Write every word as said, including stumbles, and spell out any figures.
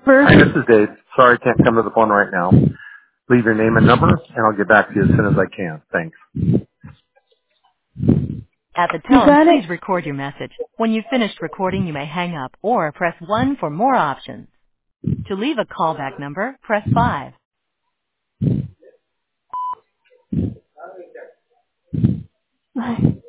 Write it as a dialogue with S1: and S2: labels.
S1: Hi, this is Dave. Sorry I can't come to the phone right now. Leave your name and number, and I'll get back to you as soon as I can. Thanks.
S2: At the
S3: You
S2: tone,
S3: got it?
S2: please record your message. When you've finished recording, you may hang up or press one for more options. To leave a callback number, press five.
S3: Bye.